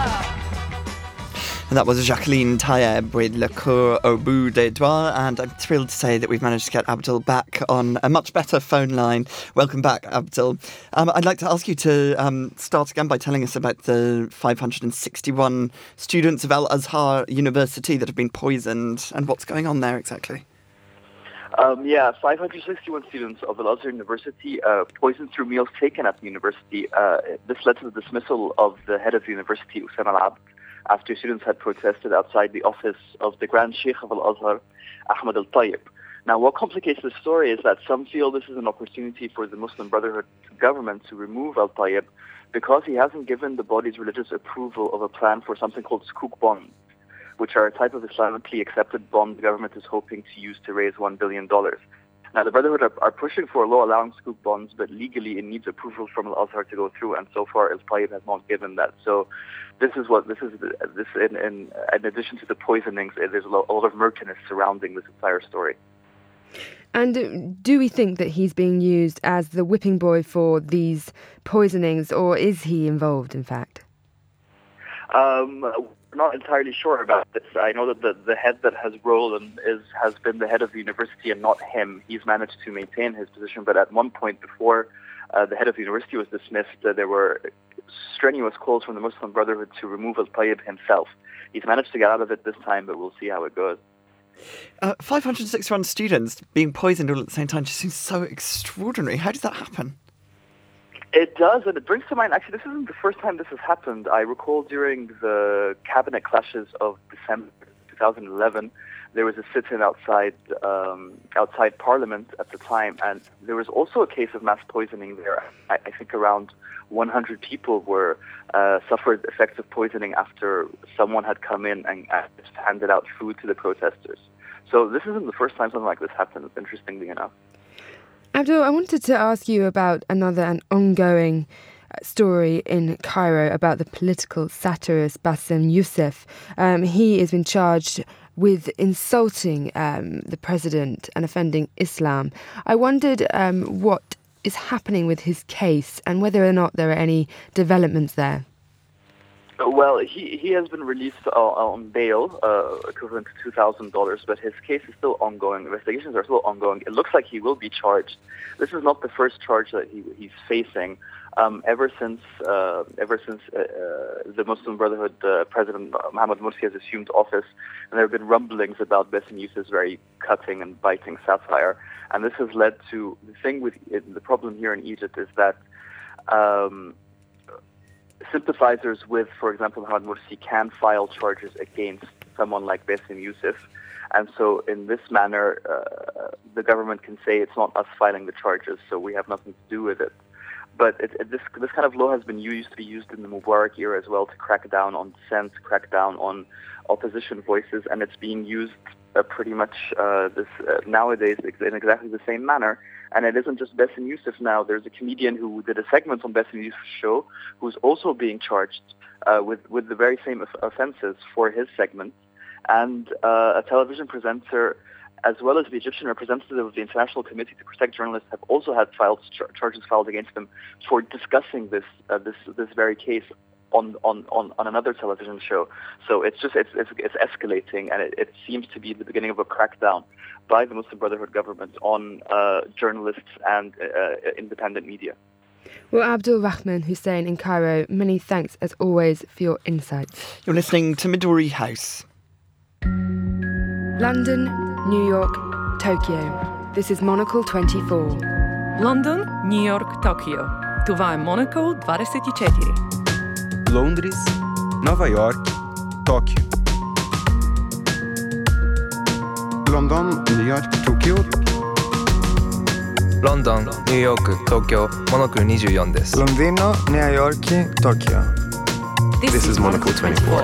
And that was Jacqueline Tayeb with Le Coeur au bout des doigts, and I'm thrilled to say that we've managed to get Abdul back on a much better phone line. Welcome back, Abdul. Um, I'd like to ask you to um, start again by telling us about the five hundred sixty-one students of Al-Azhar University that have been poisoned and what's going on there exactly. Um, yeah, five hundred sixty-one students of Al-Azhar University uh, poisoned through meals taken at the university. Uh, this led to the dismissal of the head of the university, Hussein Al-Abd, after students had protested outside the office of the Grand Sheikh of Al-Azhar, Ahmad Al-Tayyib. Now, what complicates the story is that some feel this is an opportunity for the Muslim Brotherhood government to remove Al-Tayyib because he hasn't given the body's religious approval of a plan for something called Sukuk bonds, which are a type of Islamically accepted bond the government is hoping to use to raise one billion dollars. Now, the Brotherhood are, are pushing for a law allowing Sukuk bonds, but legally it needs approval from Al-Azhar to go through, and so far Al-Tayyib has not given that. So this is what, this is, this in, in, in addition to the poisonings, there's a lot, a lot of murkiness surrounding this entire story. And do we think that he's being used as the whipping boy for these poisonings, or is he involved, in fact? Um, we're not entirely sure about this. I know that the, the head that has rolled and is has been the head of the university and not him. He's managed to maintain his position, but at one point before uh, the head of the university was dismissed, uh, there were strenuous calls from the Muslim Brotherhood to remove al-Tayyib himself. He's managed to get out of it this time, but we'll see how it goes. Uh, five hundred sixty-one students being poisoned all at the same time just seems so extraordinary. How did that happen? It does, and it brings to mind, actually, this isn't the first time this has happened. I recall during the cabinet clashes of December twenty eleven, there was a sit-in outside um, outside Parliament at the time, and there was also a case of mass poisoning there. I, I think around one hundred people were uh, suffered effects of poisoning after someone had come in and uh, handed out food to the protesters. So this isn't the first time something like this happened, interestingly enough. Abdul, I wanted to ask you about another and ongoing story in Cairo about the political satirist Bassem Youssef. Um, he has been charged with insulting um, the president and offending Islam. I wondered um, what is happening with his case and whether or not there are any developments there. Well, he, he has been released uh, on bail, uh, equivalent to two thousand dollars, but his case is still ongoing. Investigations are still ongoing. It looks like he will be charged. This is not the first charge that he, he's facing. Um, ever since uh, ever since uh, uh, the Muslim Brotherhood uh, President Mohammed Morsi has assumed office, and there have been rumblings about Bassem Youssef's very cutting and biting satire. And this has led to, the thing with the problem here in Egypt is that um, sympathizers with, for example, Mohammed Morsi can file charges against someone like Bassem Youssef. And so in this manner, uh, the government can say it's not us filing the charges, so we have nothing to do with it. But it, it, this this kind of law has been used to be used in the Mubarak era as well to crack down on dissent, crack down on opposition voices, and it's being used uh, pretty much uh, this uh, nowadays in exactly the same manner. And it isn't just Bassem Youssef now. There's a comedian who did a segment on Bassem Youssef's show who's also being charged uh, with, with the very same of- offenses for his segment. And uh, a television presenter, as well as the Egyptian representative of the International Committee to Protect Journalists, have also had filed char- charges filed against them for discussing this uh, this this very case on, on, on, on another television show. So it's just it's it's, it's escalating, and it, it seems to be the beginning of a crackdown by the Muslim Brotherhood government on uh, journalists and uh, independent media. Well, Abdul Rahman Hussein in Cairo, many thanks as always for your insights. You're listening to Midori House. London, New York, Tokyo. This is Monocle twenty-four. London, New York, Tokyo. Това е Monocle двадесет и четири. Londres, Nova York, Tóquio. London, New York, Tokyo. London, New York, Tokyo. Monocle twenty-four です。 Londino, New York, Tokyo. This, this is Monocle twenty-four.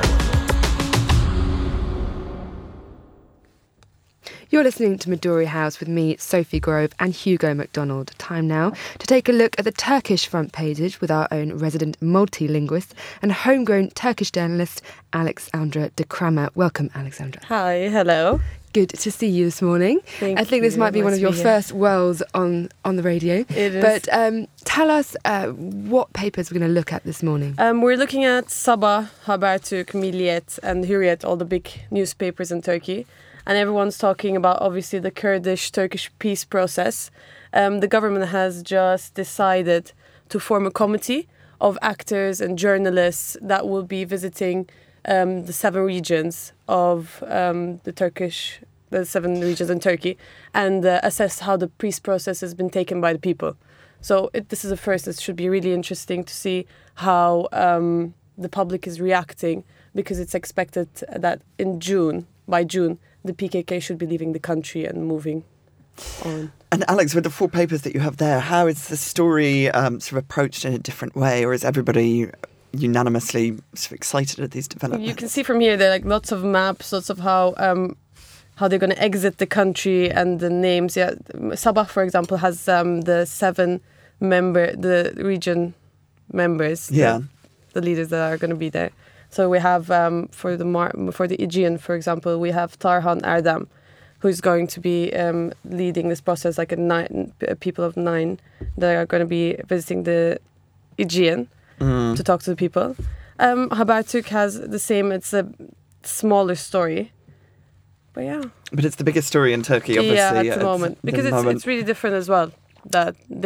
You're listening to Midori House with me, Sophie Grove, and Hugo MacDonald. Time now to take a look at the Turkish front pages with our own resident multilinguist and homegrown Turkish journalist, Alexandra De Kramer. Welcome, Alexandra. Hi, hello. Good to see you this morning. Thank I think you. this might be Nice one of your to be first worlds on, on the radio. It is. But um, tell us uh, what papers we're going to look at this morning. Um, we're looking at Sabah, Habertürk, Milliyet, and Hürriyet, all the big newspapers in Turkey. And everyone's talking about, obviously, the Kurdish-Turkish peace process. Um, the government has just decided to form a committee of actors and journalists that will be visiting um, the seven regions of um, the Turkish, the seven regions in Turkey, and uh, assess how the peace process has been taken by the people. So it, this is a first. It should be really interesting to see how um, the public is reacting, because it's expected that in June, by June, the P K K should be leaving the country and moving on. And Alex, with the four papers that you have there, how is the story um, sort of approached in a different way, or is everybody unanimously sort of excited at these developments? You can see from here there are like lots of maps, lots of how um, how they're going to exit the country and the names. Yeah, Sabah, for example, has um, the seven member, the region members. Yeah, the, the leaders that are going to be there. So we have um, for the Mar- for the Aegean, for example, we have Tarhan Erdem, who's going to be um, leading this process, like a nine a people of nine that are going to be visiting the Aegean mm. to talk to the people. Um, Habertürk has the same. It's a smaller story, but yeah. But it's the biggest story in Turkey, obviously. Yeah, at the moment, because the it's moment. it's really different as well. That they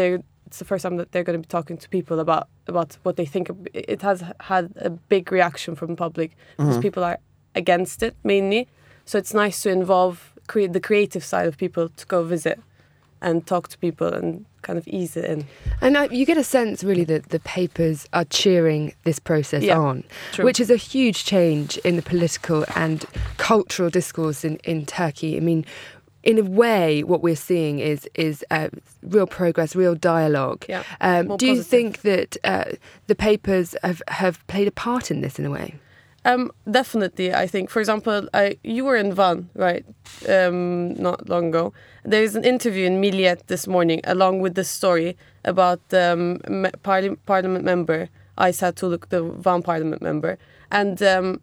it's the first time that they're going to be talking to people about about what they think. It has had a big reaction from the public because Mhm. people are against it mainly. So it's nice to involve create the creative side of people to go visit and talk to people and kind of ease it in. And uh, you get a sense, really, that the papers are cheering this process Yeah, on, true. which is a huge change in the political and cultural discourse in, in Turkey. I mean, in a way, what we're seeing is is uh, real progress, real dialogue. Yeah, Um, more do you positive. think that uh, the papers have, have played a part in this in a way? Um, definitely, I think. For example, I you were in Van, right? Um, not long ago. There is an interview in Milliyet this morning, along with this story about the um, me- parli- parliament member Aysel Tuluk, the Van parliament member, and um,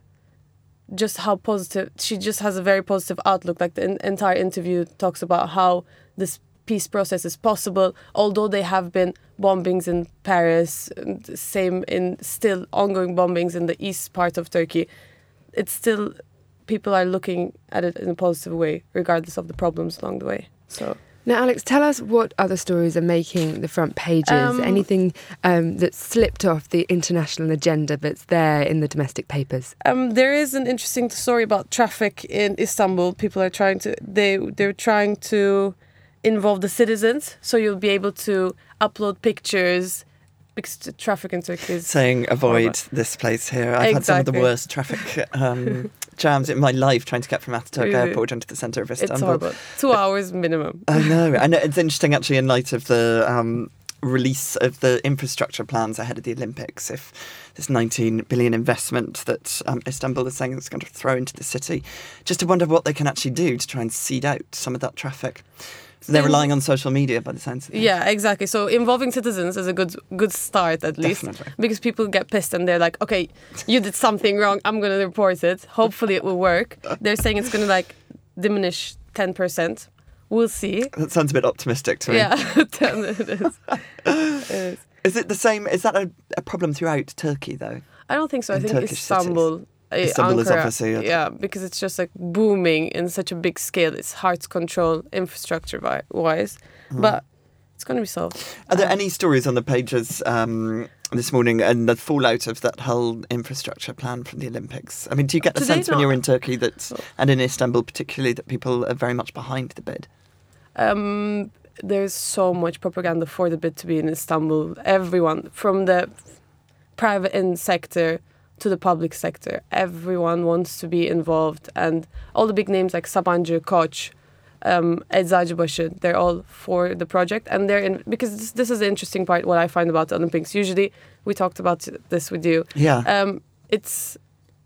just how positive she just has a very positive outlook. Like the in- entire interview talks about how this peace process is possible, although there have been bombings in Paris, and same in still ongoing bombings in the east part of Turkey. It's still, people are looking at it in a positive way, regardless of the problems along the way. So Now, Alex, tell us what other stories are making the front pages. Um, Anything um, that's slipped off the international agenda but's there in the domestic papers? Um, there is an interesting story about traffic in Istanbul. People are trying to they they're trying to involve the citizens, so you'll be able to upload pictures because the traffic in Turkey is Saying avoid horrible. this place here. I've had some of the Exactly. worst traffic um, jams in my life trying to get from Ataturk Really? Airport into the centre of Istanbul. It's horrible. Two hours minimum. I know, and it's interesting actually in light of the um, release of the infrastructure plans ahead of the Olympics. If this nineteen billion investment that um, Istanbul is saying it's going to throw into the city, just to wonder what they can actually do to try and seed out some of that traffic. They're So- relying on social media by the sounds of things. Yeah, exactly. So involving citizens is a good good start at least, Definitely. because people get pissed and they're like, okay, you did something wrong. I'm gonna report it. Hopefully, it will work. They're saying it's gonna like diminish ten percent. We'll see. That sounds a bit optimistic to me. Yeah, ten it is. It is. Is it the same? Is that a, a problem throughout Turkey though? I don't think so. I In think Turkish Istanbul. uh, Istanbul is Ankara, obviously a- yeah, because it's just like booming in such a big scale. It's hard to control infrastructure vi- wise, Mm. but it's going to be solved. Are there any stories on the pages um, this morning and the fallout of that whole infrastructure plan from the Olympics? I mean, do you get the Today, sense when not. you're in Turkey that, and in Istanbul particularly, that people are very much behind the bid? Um, there's so much propaganda for the bid to be in Istanbul. Everyone, from the private in sector to the public sector, everyone wants to be involved, and all the big names like Sabancı, Koç, um, Eczacıbaşı, they're all for the project, and they're in because this, this is the interesting part. What I find about the Olympics, usually we talked about this with you. Yeah. Um, it's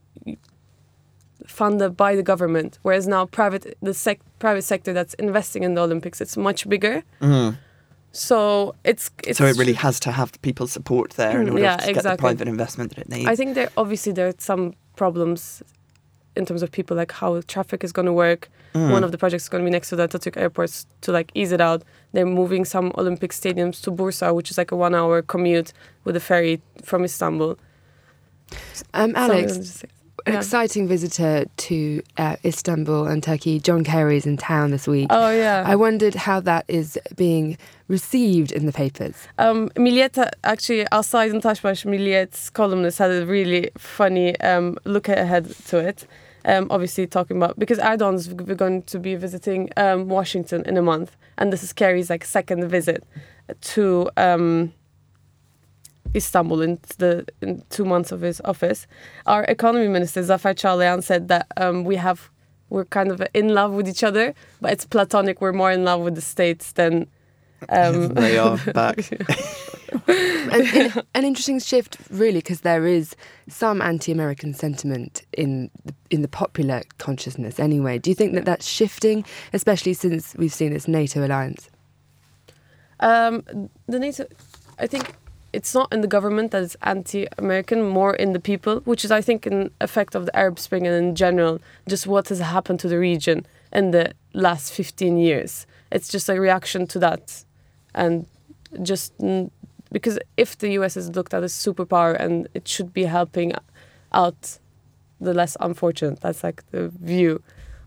funded by the government, whereas now private the sec- private sector that's investing in the Olympics, it's much bigger. Mm. So it's, it's So it really has to have people's support there in order Yeah, to get the exactly. private investment that it needs. I think there obviously there are some problems in terms of people, like how traffic is going to work. Mm. One of the projects is going to be next to the Atatürk airports to like ease it out. They're moving some Olympic stadiums to Bursa, which is like a one-hour commute with a ferry from Istanbul. Um, So Alex, it's- an yeah. exciting visitor to uh, Istanbul and Turkey, John Kerry, is in town this week. Oh, yeah. I wondered how that is being received in the papers. Um, Milliyet, actually, Aslı Aydın Taşbaş, Milliyet's columnist, had a really funny um, look ahead to it. Um, obviously, talking about because Erdogan's v- going to be visiting um, Washington in a month, and this is Kerry's like second visit to um, Istanbul in the in two months of his office. Our economy minister Zafer Çağlayan said that um, we have we're kind of in love with each other, but it's platonic. We're more in love with the states than. Um, They are back. an, an- an interesting shift, really, because there is some anti-American sentiment in the, in the popular consciousness. Anyway, do you think that that's shifting, especially since we've seen this NATO alliance? Um, the NATO, I think it's not in the government that it's anti-American, more in the people, which is, I think, an effect of the Arab Spring and in general, just what has happened to the region in the last fifteen years. It's just a reaction to that. And just mm, because if the U S is looked at as superpower and it should be helping out the less unfortunate, that's like the view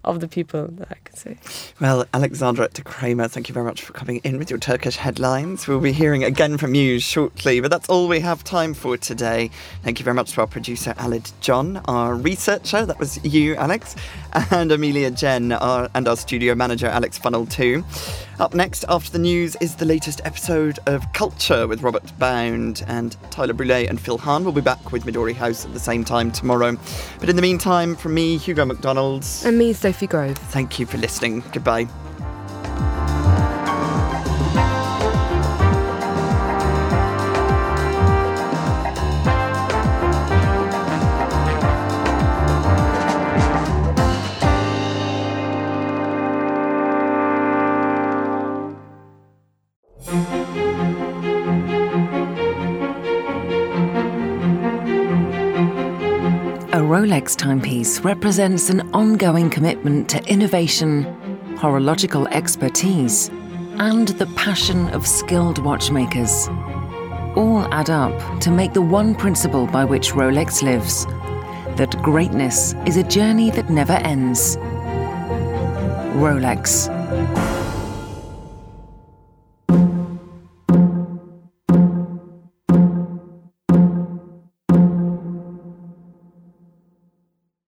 of the people, that I can say. Well, Alexandra de Kramer, thank you very much for coming in with your Turkish headlines. We'll be hearing again from you shortly, but that's all we have time for today. Thank you very much to our producer, Alid John, our researcher, that was you, Alex, and Amelia Jen, our, and our studio manager, Alex Funnell, too. Up next, after the news, is the latest episode of Culture with Robert Bound, and Tyler Brûlé and Phil Hahn will be back with Midori House at the same time tomorrow. But in the meantime, from me, Hugo McDonald. And me, Sophie Grove. Thank you for listening. Goodbye. A Rolex timepiece represents an ongoing commitment to innovation, horological expertise, and the passion of skilled watchmakers. All add up to make the one principle by which Rolex lives, that greatness is a journey that never ends. Rolex.